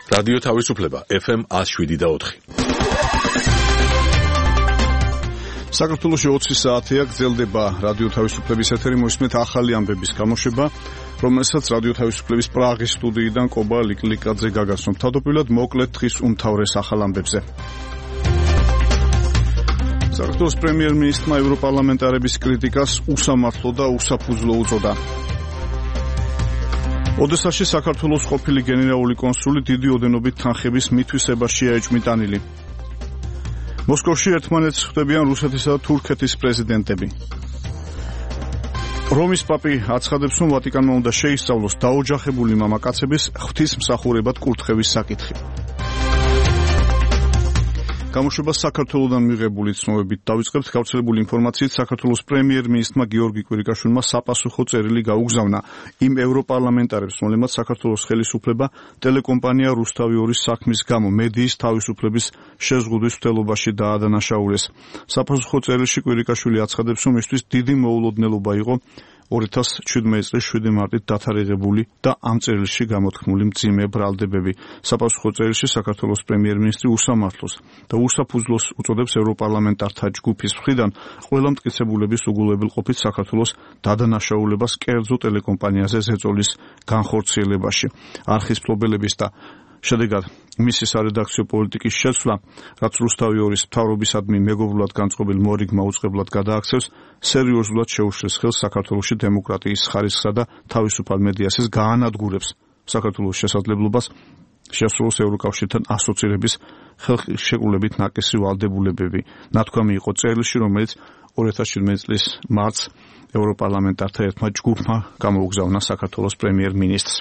რადიო თავისუფლება FM 107.4. საქართველოში 20 საათია გრძელდება რადიო თავისუფლების ეთერი, მოისმენთ ახალი ამბების გამოშვება, რომელსაც რადიო თავისუფლების პრაღის სტუდიიდან კობა ლიკლიკაძე გაგაცნობთ. თავდაპირველად მოკლედ დღის უმთავრეს ახალ ამბებზე. საქართველოს პრემიერ-მინისტრმა ევროპარლამენტარების კრიტიკას უსამართლო და უსაფუძვლო უწოდა. ოდესაში საქართველოს ყოფილი გენერალური კონსული დიდი ოდენობით თანხების მითვისებაშია ეჭვმიტანილი. მოსკოვში ერთმანეთს ხვდებიან რუსეთისა და თურქეთის პრეზიდენტები. რომის პაპი აცხადებს, რომ ვატიკანმა უნდა შეისწავლოს დაოჯახებული მამაკაცების ღვთისმსახურებად კურთხევის საკითხი. გამოშვება საქართველოდან მიღებული ცნობებით დავიწყებთ. გავრცელებული ინფორმაციით საქართველოს პრემიერ-მინისტრმა გიორგი კვირიკაშვილმა საპასუხო წერილი გაუგზავნა იმ ევროპარლამენტარებს, რომლებმაც საქართველოს ხელისუფლება ტელეკომპანია რუსთავი 2-ის საქმის გამო მედიის თავისუფლების შეზღუდვის მცდელობაში დაადანაშაულეს. საპასუხო წერილში კვირიკაშვილი აცხადებს, რომ მისთვის დიდი მოულოდნელობა იყო 2017 წლის 7 მარტით დათარიღებული და ამ წერილში გამოთქმული მძიმე ბრალდებები. საპასუხო წერილში საქართველოს პრემიერ-მინისტრი უსამართლოს და უსაფუძვლოს უწოდებს ევროპარლამენტართა ჯგუფის მხრიდან ყველა მტკიცებულების უგულებელყოფით საქართველოს დადანაშაულებას კერძო ტელეკომპანიაზე ზეწოლის განხორციელებაში. არხის მფლობელების და შედეგად მისი სარედაქციო პოლიტიკის შეცვლა, რაც რუსთავი 2-ის მთავრობისადმი მეგობრულად განწყობილ მორიგმა უწყებლად გადააქცევს, სერიოზულად შეუშლის ხელს საქართველოში დემოკრატიის ხარისხსა და თავისუფალ მედიასის გაანადგურებს საქართველოს შესაძლებლობას შეასრულოს ევროკავშირთან ასოცირების ხელშეკრულებით ნაკისი ვალდებულებები. ნათქვამი იყო წერილში, რომელიც 2017 წლის მარტს ევროპარლამენტართა ერთმა ჯგუფმა გამოუგზავნა საქართველოს პრემიერ-მინისტრს.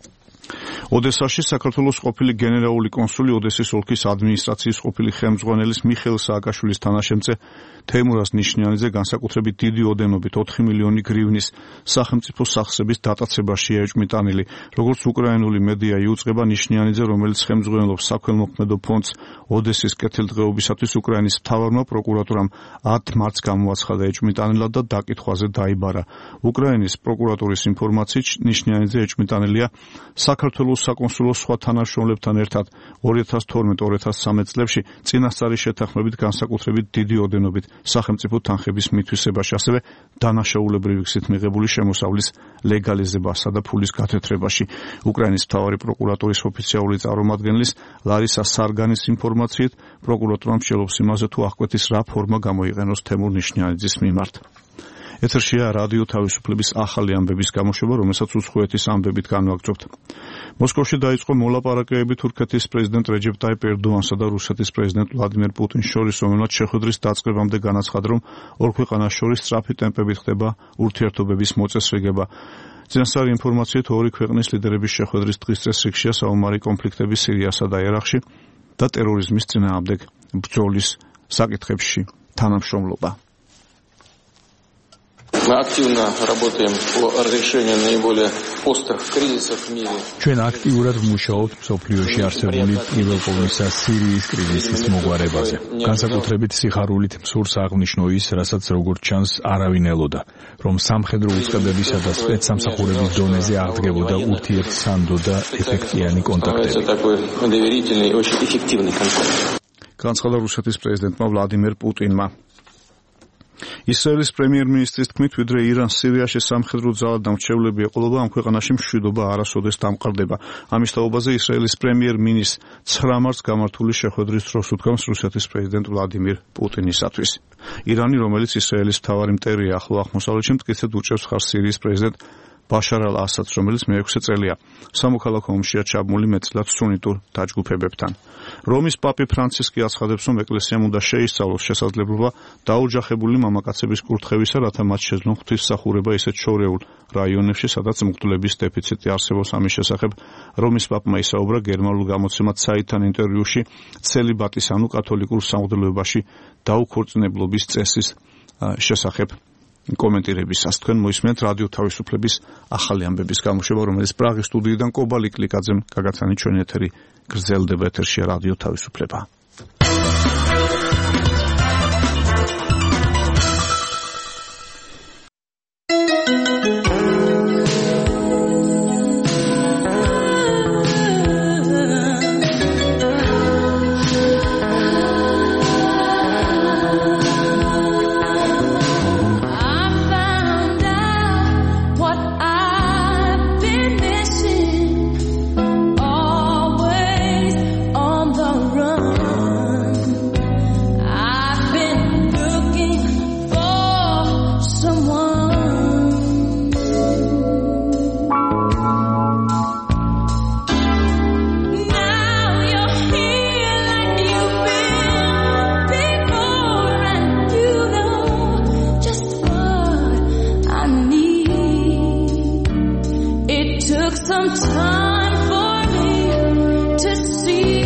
ოდესაში საქართველოს ყოფილი გენერალური კონსული ოდესის ოლქის ადმინისტრაციის ყოფილი ხელმძღვანელის მიხეილ სააკაშვილის თანაშემწე თეიმურაზ ნიშნიანიძე განსაკუთრებით დიდი ოდენობით 4 მილიონი გრივნის სახელმწიფო სახსრების დატაცებაშია ეჭვმიტანილი. როგორც უკრაინული მედია იუწყება, ნიშნიანიძე, რომელიც ხელმძღვანელობს საქველმოქმედო ფონდს ოდესის კეთილდღეობისათვის, უკრაინის მთავარმა პროკურატურამ 10 მარტს გამოაცხადა ეჭვმიტანილად და დაკითხვაზე დაიბარა. უკრაინის პროკურატურის ინფორმაციით ნიშნიანიძე ეჭვმიტანილია საქართველოს საკონსულო სხვა თანამშრომლებთან ერთად 2012-2013 წლებში წინასწარი შეთანხმებით განსაკუთრებით დიდი ოდენობით სახელმწიფო თანხების მითვისებაში, ასევე დანაშაულებრივი გზით მიღებული შემოსავლის ლეგალიზებასა და ფულის გათეთრებაში. უკრაინის მთავარი პროკურატურის ოფიციალური წარმომადგენლის ლარისა სარგანის ინფორმაციით, პროკურატურა მსჯელობს იმაზე, თუ აღკვეთის რა ფორმა გამოიყენოს თემურ ნიშნიანიძის მიმართ. ეთერშია რადიო თავისუფლების ახალი ამბების გამოშვება, რომელსაც უცხოეთის ამბებით განვაგრძობთ. მოსკოვში დაიწყო მოლაპარაკებები თურქეთის პრეზიდენტ რეჯეპ ტაიპ ერდოანსა და რუსეთის პრეზიდენტ ვლადიმერ პუტინს შორის, რომელმაც შეხვედრის დაწყებამდე განაცხადა, რომ ორ ქვეყანას შორის სწრაფი ტემპებით ხდება ურთიერთობების მოწესრიგება. წინასწარი ინფორმაციით, ორი ქვეყნის ლიდერების შეხვედრის დღის წესრიგშია საომარი კონფლიქტების სირიასა და ერაყში და ტერორიზმის წინააღმდეგ ბრძოლის საკითხებში თანამშრომლობა. Мы активно работаем по разрешению наиболее острых кризисов в мире. ჩვენ აქტიურად ვმუშაობთ მსოფლიოში არსებული პირველ ყოვლისა სირიის კრიზისის მოგვარებაზე. განსაკუთრებით სიხარულით მსურს აღნიშნო ის, რასაც როგორც ჩანს არავინ ელოდა, რომ სამხედრო უწყებებისა და სპეცსამსახურების დონეზე აღდგებოდა ურთიერთსანდო და ეფექტიანი კონტაქტები. განცხადა რუსეთის პრეზიდენტმა ვლადიმერ პუტინმა. ისრაელის პრემიერ-მინისტრის თქმით, ვიდრე ირანს სირიაში სამხედრო ძალად დამრჩევლები ეყოლება, ამ ქვეყანაში მშვიდობა არასოდეს დამყარდება. ამის თაობაზე ისრაელის პრემიერ-მინისტრს 9 მარტს გამართული შეხვედრის დროს უთქვამს რუსეთის პრეზიდენტ ვლადიმირ პუტინისათვის. ირანი, რომელიც ისრაელის მთავარი მტერია ახლო აღმოსავლეთში, მტკიცედ უჭერს ხარს სირიის პრეზიდენტ ბაშარ ალ-ასადს, რომელიც მე-6 წელია სამოქალაქო ომშია ჩაბმული მეტწილად სუნიტურ დაჯგუფებებთან. რომის პაპი ფრანცისკი აცხადებს, რომ ეკლესიამ უნდა შეისწავლოს შესაძლებლობა დაოჯახებული მამაკაცების კურთხევისა, რათა მათ შეძლონ ღვთისმსახურება ისეთ შორეულ რაიონებში, სადაც მღვდლების დეფიციტი არსებობს. ამის შესახებ რომის პაპმა ისაუბრა გერმანულ გამოცემად საიტთან ინტერვიუში ცელიბატის, ანუ კათოლიკურ სამღვდელოებაში დაუქორწინებლობის წესის შესახებ კომენტირებისას. თქვენ მოისმენთ რადიო თავისუფლების ახალი ამბების გამოშვება, რომელიც პრაღის სტუდიიდან კობა ლიკლიკაძემ გაგაცანი. ჩვენ ეთერი გრძელდება, ეთერშია რადიო თავისუფლება. some time for me to see.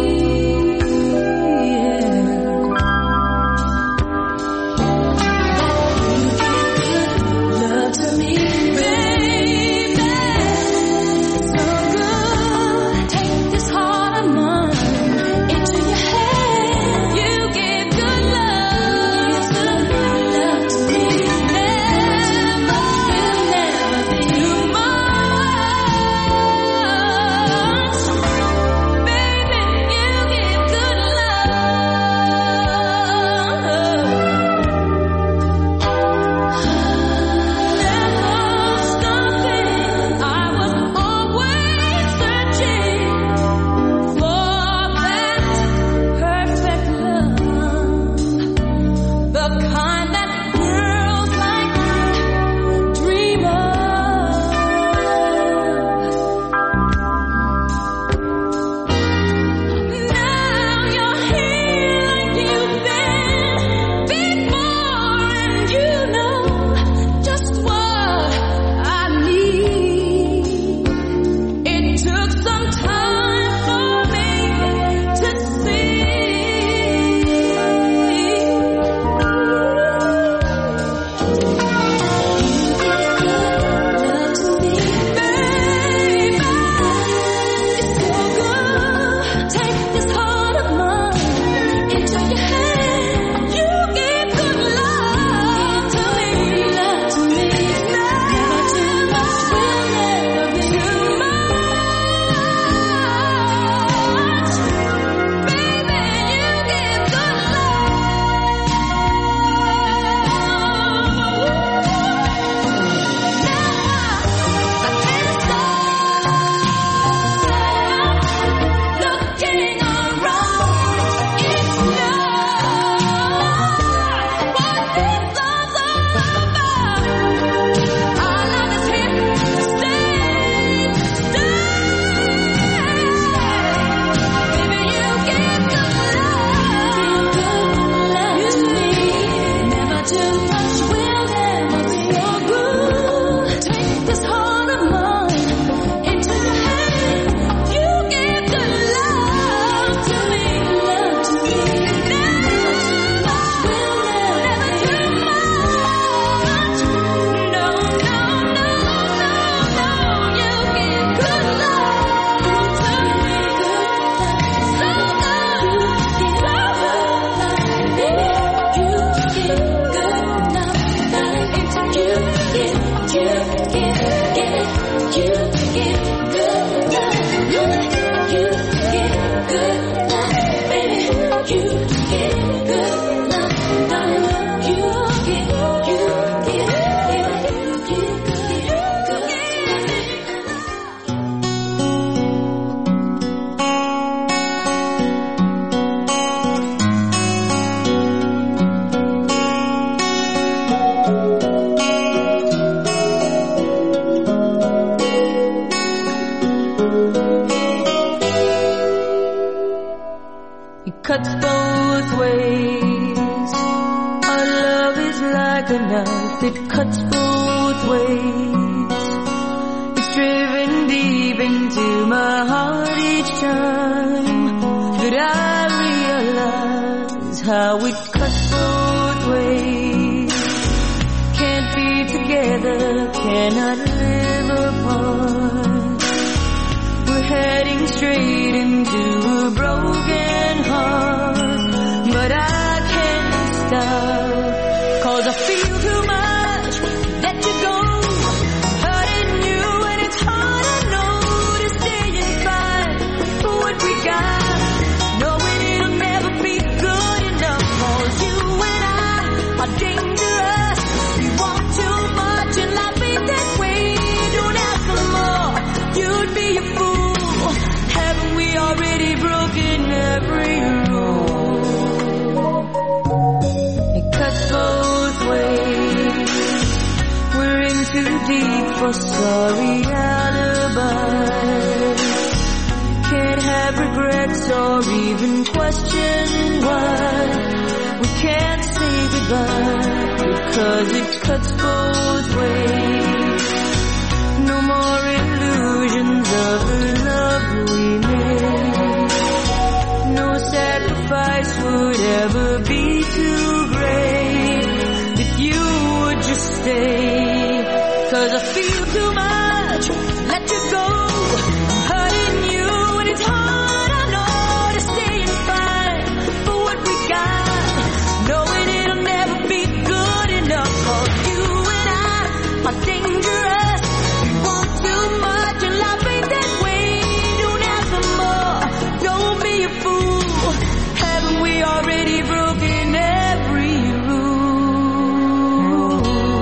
cuts both ways. Our love is like a knife, it cuts both ways. It's driven deep into my heart each time that I realize how it cuts both ways. Can't be together, cannot live apart. We're heading straight into a broken heart, but I can't stop, 'cause I feel too much that you go, hurting you, and it's hard, I know, to stay and fight for what we got, knowing it'll never be good enough, 'cause you and I are dangerous. We want too much and life ain't that way. Don't ask for more, you'd be a fool. Haven't we already broken every rule? It cuts both ways. We're in too deep for sorry alibis. Can't have regrets or even question why we can't say goodbye, because it cuts both ways. No more illusion 'cause I feel too much, let you go, hurting you and it's hard, I know, to stay and fight for what we got, knowing it'll never be good enough for you and I are dangerous, we want too much and life ain't that way, don't ask for more, don't be a fool, haven't we already broken every rule?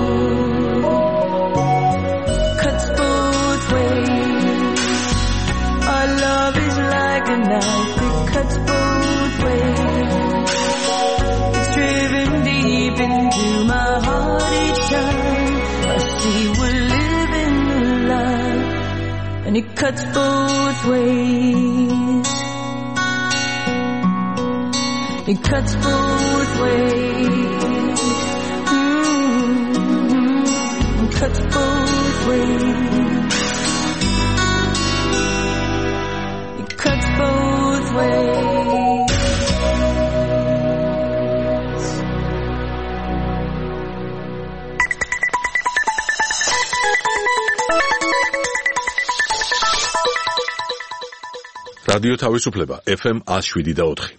Cuts both ways, our love is like a knife, it cuts both ways, it's driven deep into my heart each time I see we're living a lie, and it cuts both ways, it cuts both ways, it cuts both ways, it cuts both ways. რადიო თავისუფლება FM 107.4.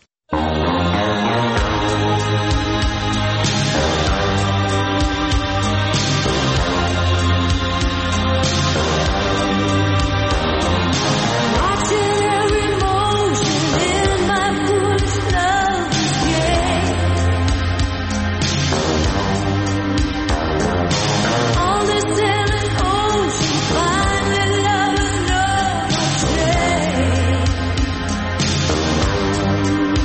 Watching every motion in my foolish love, yeah. On this endless ocean, finding love is no mistake.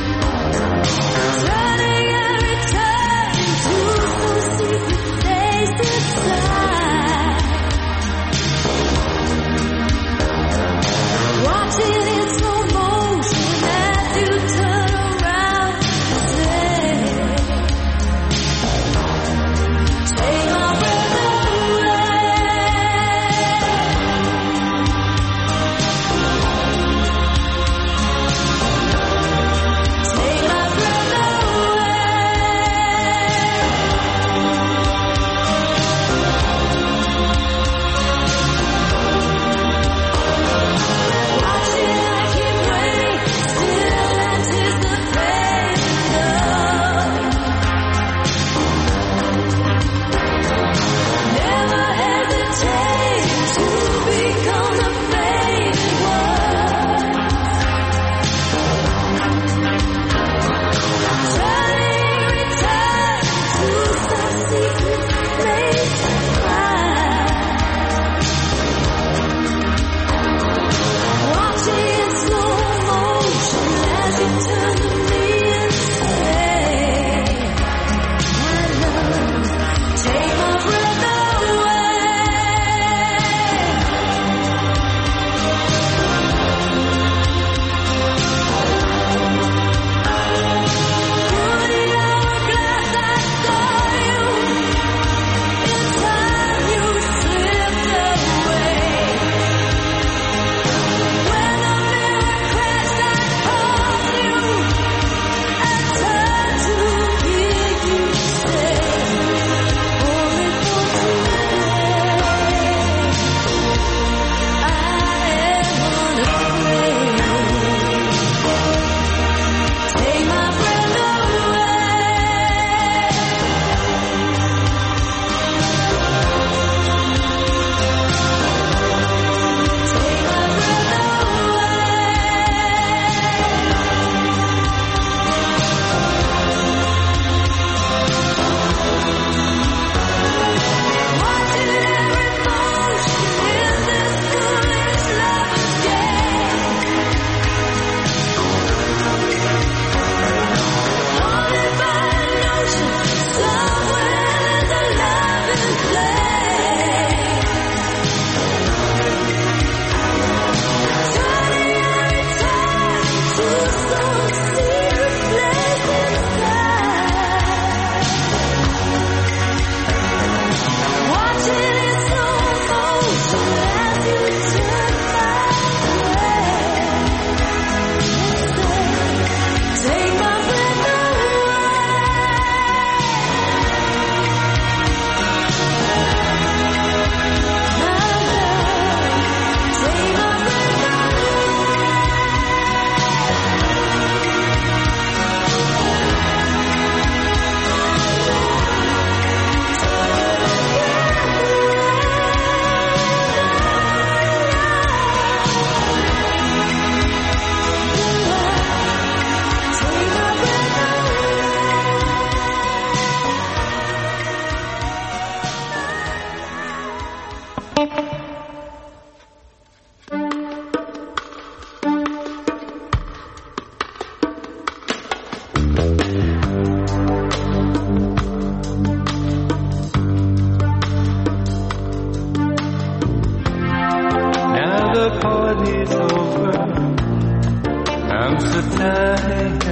is over. I'm so tired.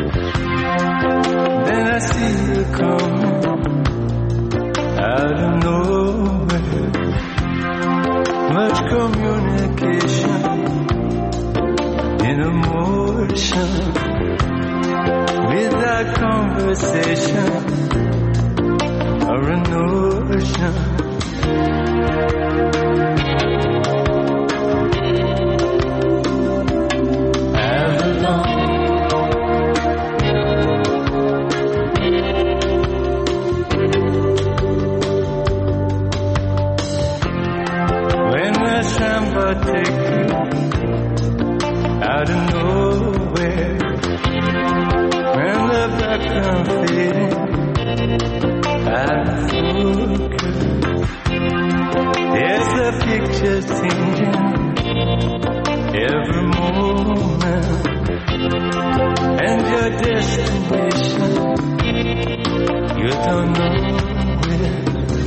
Then I see you coming out of nowhere. Much communication in emotion, without conversation or a notion. Take you out of nowhere, when the background fading out of focus, there's a picture changing every moment, and your destination you don't know where.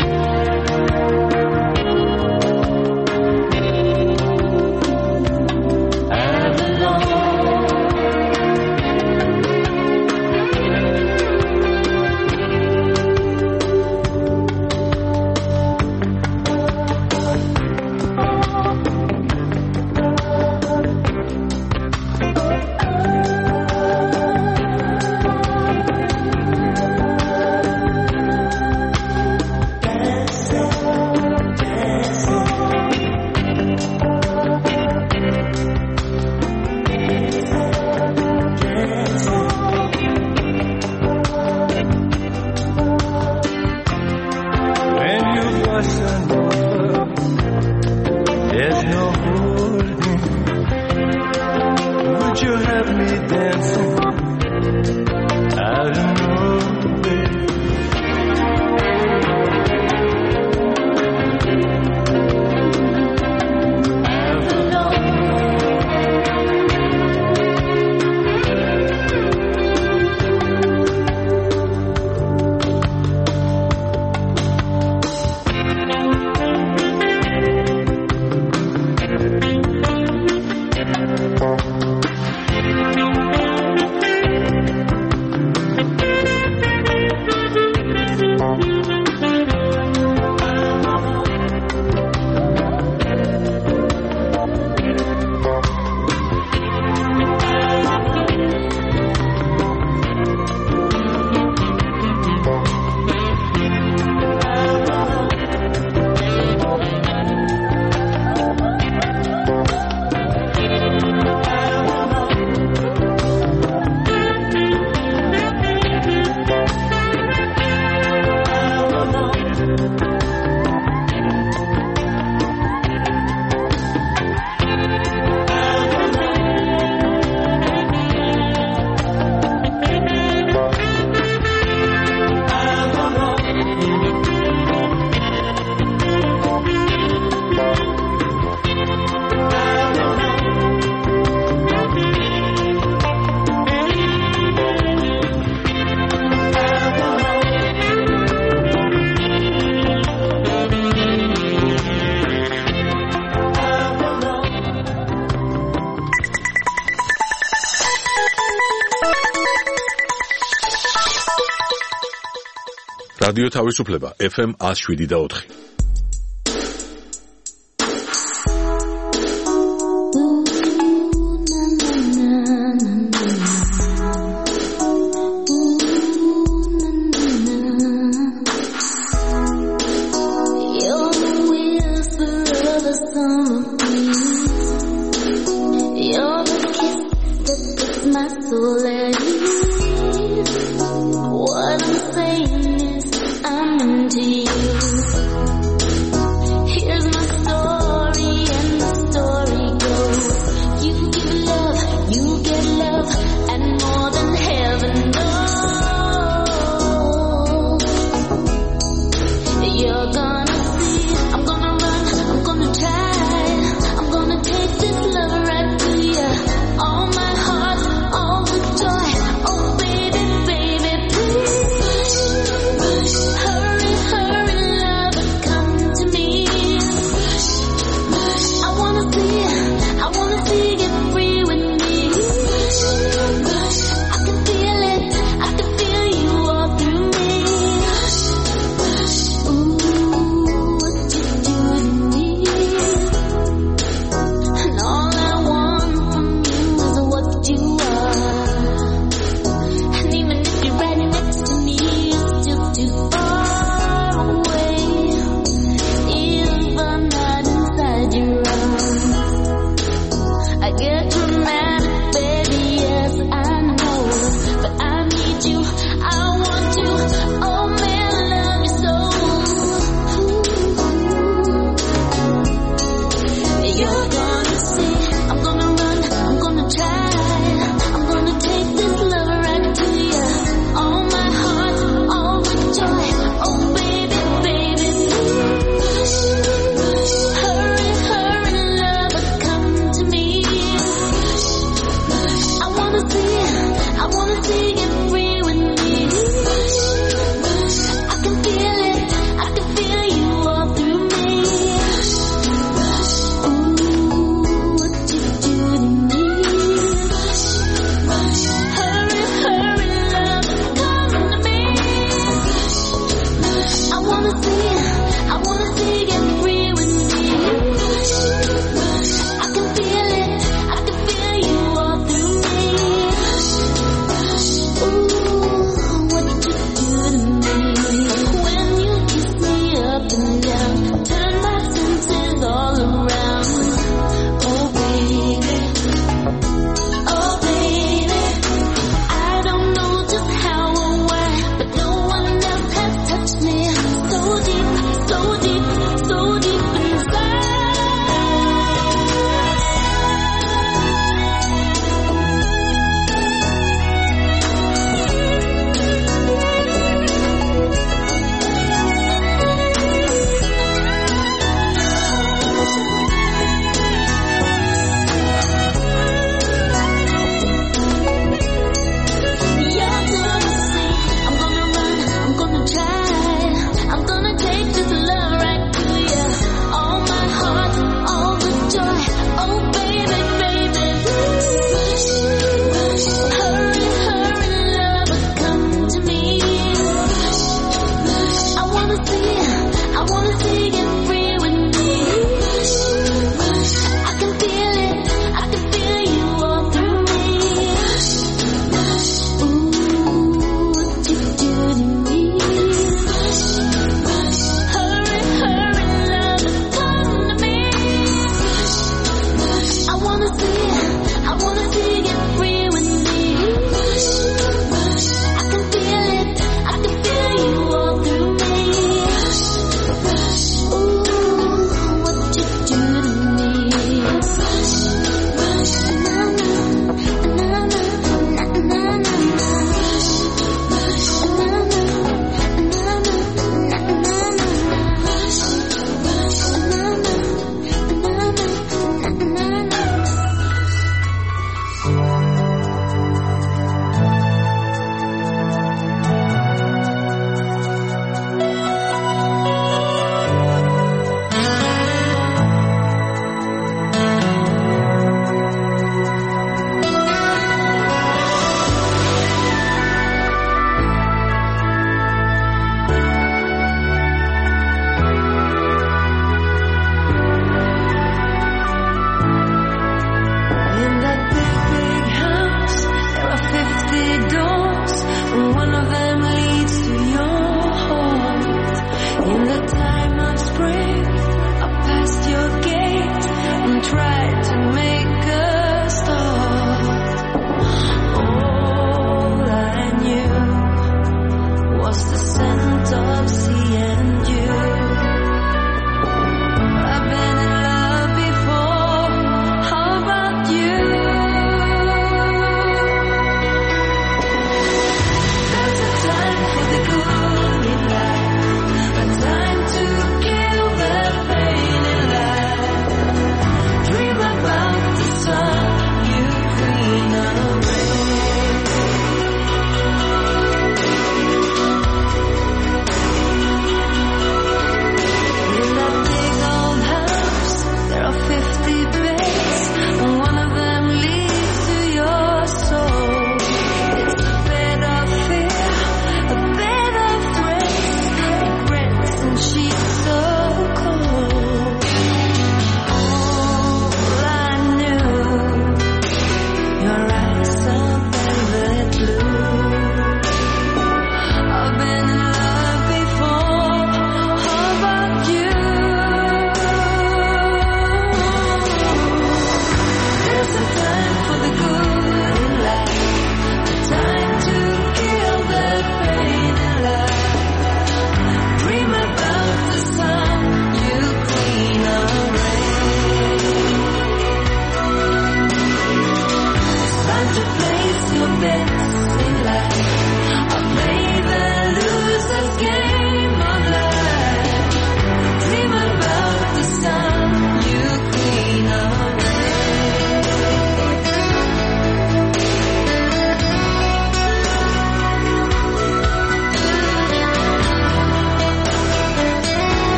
რადიო თავისუფლება FM 107.4. All my heart, all the joy.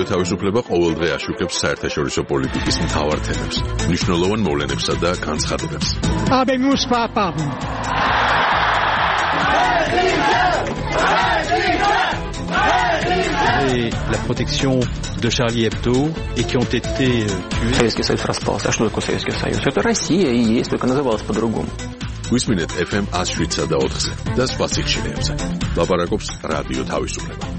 თავისუფლება ყოველდღე აშუქებს საერთაშორისო პოლიტიკის მთავარ თემებს, მნიშვნელოვან მოვლენებსა და განცხადებებს. Habemos papa. Et la protection de Charlie Hebdo et qui ont été tués. Советский Союз распался. А что такое Советский Союз? Это Россия и есть, только называлась по-другому. გვისმინეთ FM 107 და 4-ზე და სხვა სიხშირეებზე. ლაპარაკობს რადიო თავისუფლება.